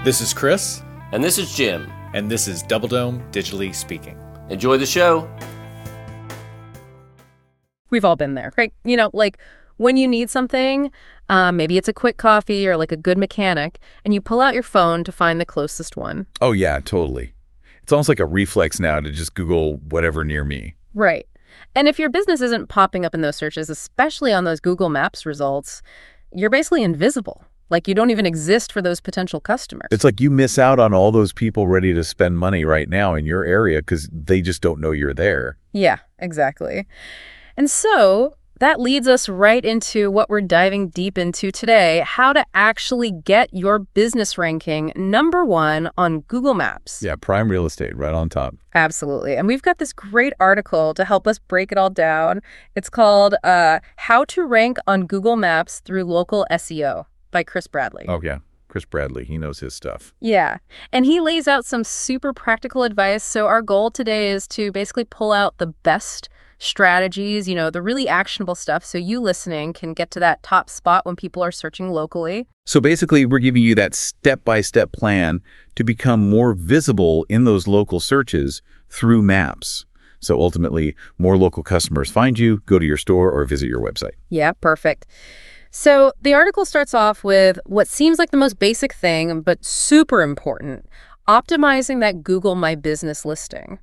This is Chris. And this is Jim. And this is Double Dome Digitally Speaking. Enjoy the show. We've all been there, right? You know, like when you need something, maybe it's a quick coffee or like a good mechanic, and you pull out your phone to find the closest one. Oh, yeah, totally. It's almost like a reflex now to just Google whatever near me. Right. And if your business isn't popping up in those searches, especially on those Google Maps results, you're basically invisible. Like you don't even exist for those potential customers. It's like you miss out on all those people ready to spend money right now in your area because they just don't know you're there. Yeah, exactly. And so that leads us right into what we're diving deep into today, how to actually get your business ranking #1 on Google Maps. Yeah, prime real estate right on top. Absolutely. And we've got this great article to help us break it all down. It's called How to Rank on Google Maps Through Local SEO by Chris Bradley. Oh, yeah. Chris Bradley, he knows his stuff. Yeah. And he lays out some super practical advice. So our goal today is to basically pull out the best strategies, you know, the really actionable stuff, so you listening can get to that top spot when people are searching locally. So basically, we're giving you that step-by-step plan to become more visible in those local searches through maps. So ultimately, more local customers find you, go to your store, or visit your website. Yeah, perfect. So the article starts off with what seems like the most basic thing, but super important: optimizing that Google My Business listing.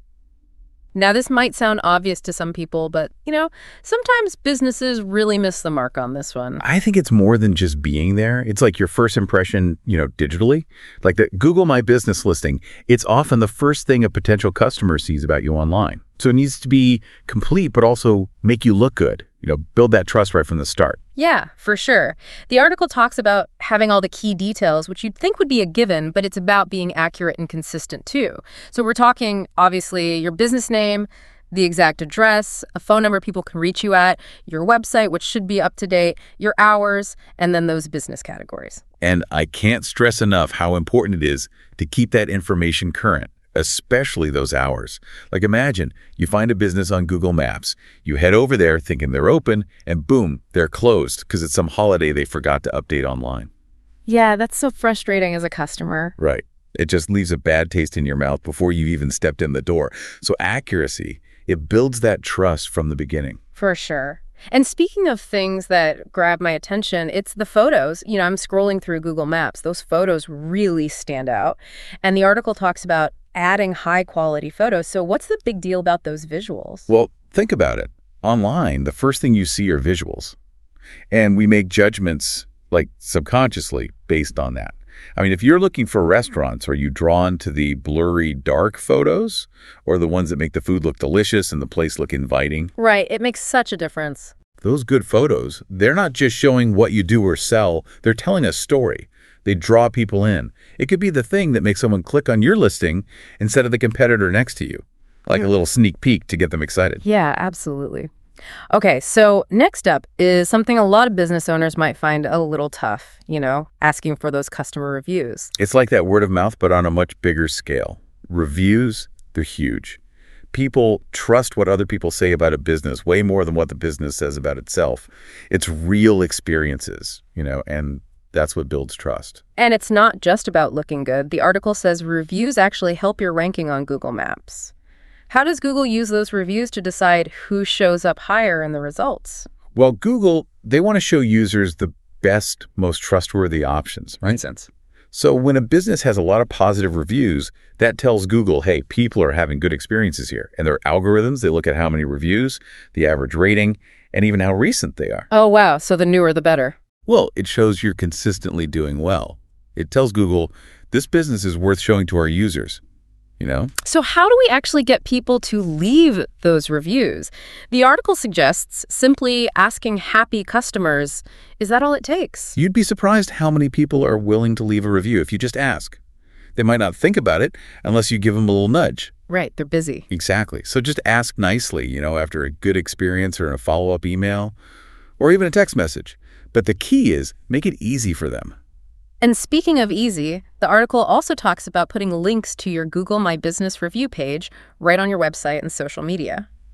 Now, this might sound obvious to some people, but, you know, sometimes businesses really miss the mark on this one. I think it's more than just being there. It's like your first impression, digitally. Like the Google My Business listing, it's often the first thing a potential customer sees about you online. So it needs to be complete, but also make you look good. Build that trust right from the start. Yeah, for sure. The article talks about having all the key details, which you'd think would be a given, but it's about being accurate and consistent too. So we're talking, obviously, your business name, the exact address, a phone number people can reach you at, your website, which should be up to date, your hours, and then those business categories. And I can't stress enough how important it is to keep that information current, especially those hours. Like imagine you find a business on Google Maps, you head over there thinking they're open, and boom, they're closed because it's some holiday they forgot to update online. Yeah, that's so frustrating as a customer. Right. It just leaves a bad taste in your mouth before you've even stepped in the door. So accuracy, it builds that trust from the beginning. For sure. And speaking of things that grab my attention, it's the photos. I'm scrolling through Google Maps. Those photos really stand out. And the article talks about adding high quality photos. So what's the big deal about those visuals? Well, think about it. Online, the first thing you see are visuals. And we make judgments like subconsciously based on that. I mean, if you're looking for restaurants, are you drawn to the blurry, dark photos or the ones that make the food look delicious and the place look inviting? Right. It makes such a difference. Those good photos, they're not just showing what you do or sell. They're telling a story. They draw people in. It could be the thing that makes someone click on your listing instead of the competitor next to you, like a little sneak peek to get them excited. Yeah, absolutely. Okay, so next up is something a lot of business owners might find a little tough, asking for those customer reviews. It's like that word of mouth, but on a much bigger scale. Reviews, they're huge. People trust what other people say about a business way more than what the business says about itself. It's real experiences, and that's what builds trust. And it's not just about looking good. The article says reviews actually help your ranking on Google Maps. How does Google use those reviews to decide who shows up higher in the results? Well, Google, they want to show users the best, most trustworthy options, right? Makes sense. So when a business has a lot of positive reviews, that tells Google, hey, people are having good experiences here. And their algorithms, they look at how many reviews, the average rating, and even how recent they are. Oh, wow. So the newer, the better. Well, it shows you're consistently doing well. It tells Google, this business is worth showing to our users. So how do we actually get people to leave those reviews? The article suggests simply asking happy customers. Is that all it takes? You'd be surprised how many people are willing to leave a review if you just ask. They might not think about it unless you give them a little nudge. Right, they're busy. Exactly. So just ask nicely, after a good experience or a follow-up email or even a text message. But the key is make it easy for them. And speaking of easy, the article also talks about putting links to your Google My Business review page right on your website and social media.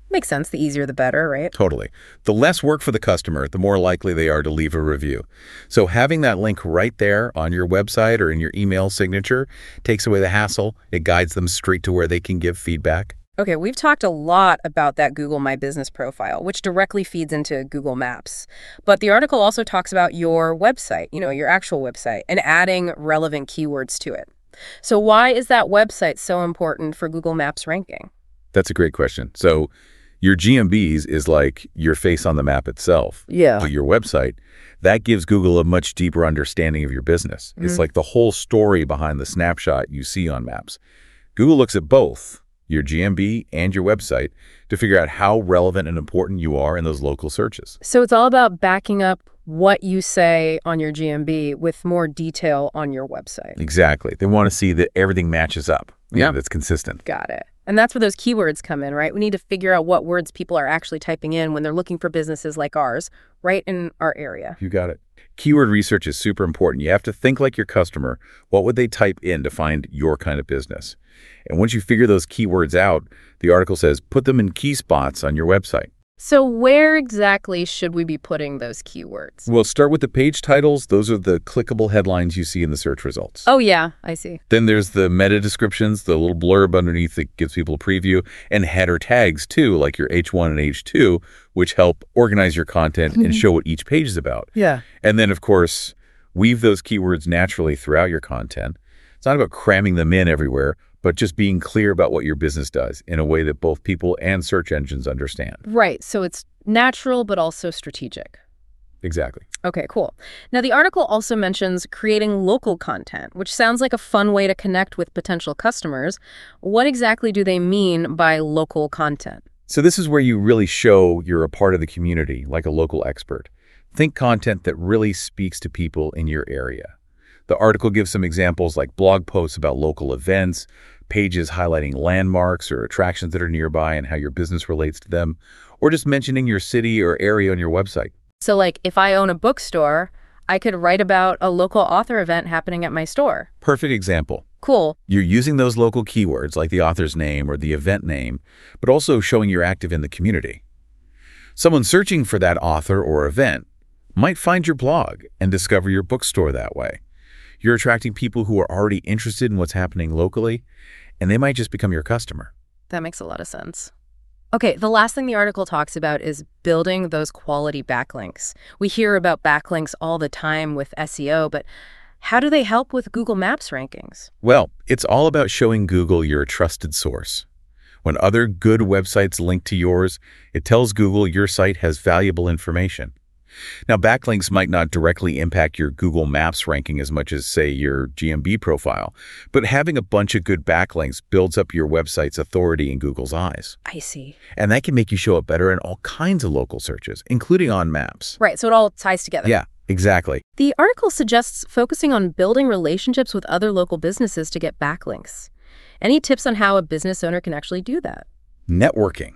Makes sense. The easier the better, right? Totally. The less work for the customer, the more likely they are to leave a review. So having that link right there on your website or in your email signature takes away the hassle. It guides them straight to where they can give feedback. Okay, we've talked a lot about that Google My Business profile, which directly feeds into Google Maps. But the article also talks about your website, your actual website, and adding relevant keywords to it. So why is that website so important for Google Maps ranking? That's a great question. So your GMBs is like your face on the map itself. Yeah. But your website, that gives Google a much deeper understanding of your business. It's like the whole story behind the snapshot you see on Maps. Google looks at both your GMB and your website to figure out how relevant and important you are in those local searches. So it's all about backing up what you say on your GMB with more detail on your website. Exactly. They want to see that everything matches up. Yeah. That's consistent. Got it. And that's where those keywords come in, right? We need to figure out what words people are actually typing in when they're looking for businesses like ours, right in our area. You got it. Keyword research is super important. You have to think like your customer. What would they type in to find your kind of business? And once you figure those keywords out, the article says put them in key spots on your website. So where exactly should we be putting those keywords? We'll start with the page titles. Those are the clickable headlines you see in the search results. Oh, yeah, I see. Then there's the meta descriptions, the little blurb underneath that gives people a preview, and header tags, too, like your H1 and H2, which help organize your content and show what each page is about. Yeah. And then, of course, weave those keywords naturally throughout your content. It's not about cramming them in everywhere, but just being clear about what your business does in a way that both people and search engines understand. Right. So it's natural, but also strategic. Exactly. Okay, cool. Now, the article also mentions creating local content, which sounds like a fun way to connect with potential customers. What exactly do they mean by local content? So this is where you really show you're a part of the community, like a local expert. Think content that really speaks to people in your area. The article gives some examples like blog posts about local events, pages highlighting landmarks or attractions that are nearby and how your business relates to them, or just mentioning your city or area on your website. So like if I own a bookstore, I could write about a local author event happening at my store. Perfect example. Cool. You're using those local keywords like the author's name or the event name, but also showing you're active in the community. Someone searching for that author or event might find your blog and discover your bookstore that way. You're attracting people who are already interested in what's happening locally, and they might just become your customer. That makes a lot of sense. Okay, the last thing the article talks about is building those quality backlinks. We hear about backlinks all the time with SEO, but how do they help with Google Maps rankings? Well, it's all about showing Google you're a trusted source. When other good websites link to yours, it tells Google your site has valuable information. Now, backlinks might not directly impact your Google Maps ranking as much as, say, your GMB profile, but having a bunch of good backlinks builds up your website's authority in Google's eyes. I see. And that can make you show up better in all kinds of local searches, including on Maps. Right, so it all ties together. Yeah, exactly. The article suggests focusing on building relationships with other local businesses to get backlinks. Any tips on how a business owner can actually do that? Networking.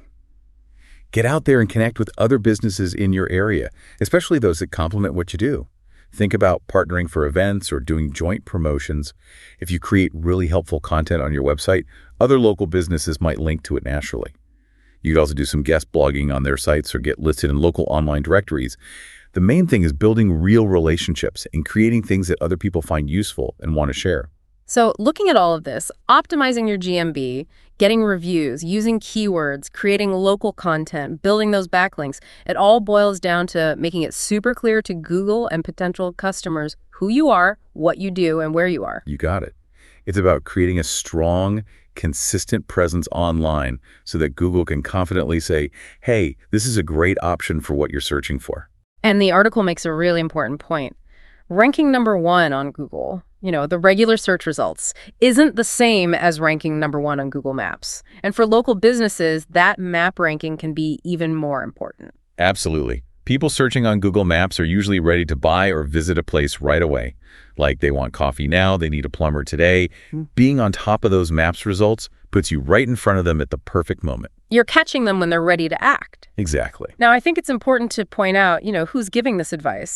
Get out there and connect with other businesses in your area, especially those that complement what you do. Think about partnering for events or doing joint promotions. If you create really helpful content on your website, other local businesses might link to it naturally. You could also do some guest blogging on their sites or get listed in local online directories. The main thing is building real relationships and creating things that other people find useful and want to share. So looking at all of this, optimizing your GMB, getting reviews, using keywords, creating local content, building those backlinks, it all boils down to making it super clear to Google and potential customers who you are, what you do, and where you are. You got it. It's about creating a strong, consistent presence online so that Google can confidently say, hey, this is a great option for what you're searching for. And the article makes a really important point. Ranking number 1 on Google, the regular search results, isn't the same as ranking number 1 on Google Maps. And for local businesses, that map ranking can be even more important. Absolutely. People searching on Google Maps are usually ready to buy or visit a place right away. Like they want coffee now, they need a plumber today. Being on top of those Maps results puts you right in front of them at the perfect moment. You're catching them when they're ready to act. Exactly. Now, I think it's important to point out, who's giving this advice.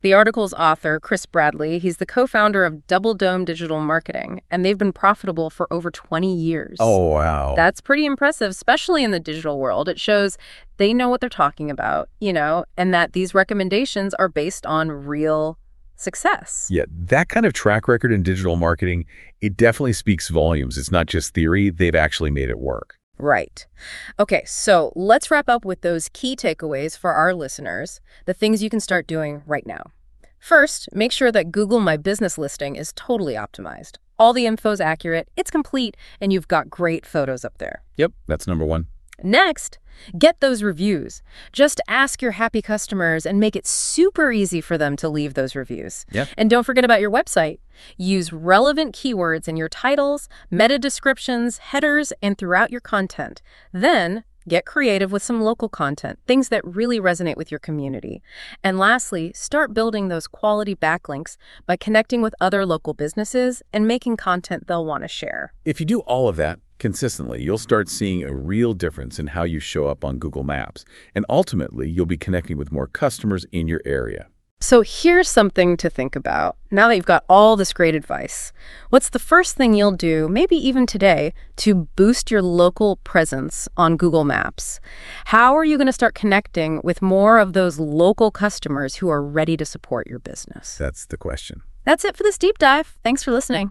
The article's author, Chris Bradley, he's the co-founder of Double Dome Digital Marketing, and they've been profitable for over 20 years. Oh, wow. That's pretty impressive, especially in the digital world. It shows they know what they're talking about, and that these recommendations are based on real success. Yeah, that kind of track record in digital marketing, it definitely speaks volumes. It's not just theory. They've actually made it work. Right. Okay, so let's wrap up with those key takeaways for our listeners, the things you can start doing right now. First, make sure that Google My Business listing is totally optimized. All the info's accurate, it's complete, and you've got great photos up there. Yep, that's number one. Next, get those reviews. Just ask your happy customers and make it super easy for them to leave those reviews. Yeah. And don't forget about your website. Use relevant keywords in your titles, meta descriptions, headers, and throughout your content. Then, get creative with some local content, things that really resonate with your community. And lastly, start building those quality backlinks by connecting with other local businesses and making content they'll want to share. If you do all of that consistently, you'll start seeing a real difference in how you show up on Google Maps. And ultimately, you'll be connecting with more customers in your area. So here's something to think about. Now that you've got all this great advice, what's the first thing you'll do, maybe even today, to boost your local presence on Google Maps? How are you going to start connecting with more of those local customers who are ready to support your business? That's the question. That's it for this deep dive. Thanks for listening.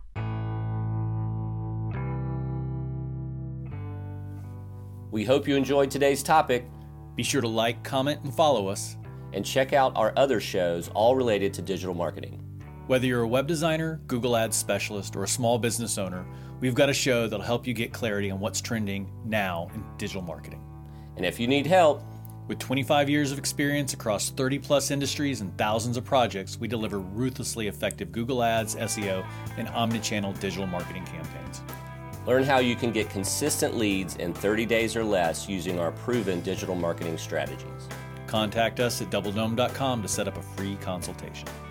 We hope you enjoyed today's topic, Be sure to like, comment, and follow us. and check out our other shows all related to digital marketing. Whether you're a web designer, Google Ads specialist, or a small business owner, we've got a show that'll help you get clarity on what's trending now in digital marketing. And if you need help, With 25 years of experience across 30-plus industries and thousands of projects, we deliver ruthlessly effective Google Ads, SEO, and omnichannel digital marketing campaigns. learn how you can get consistent leads in 30 days or less using our proven digital marketing strategies. Contact us at doubledome.com to set up a free consultation.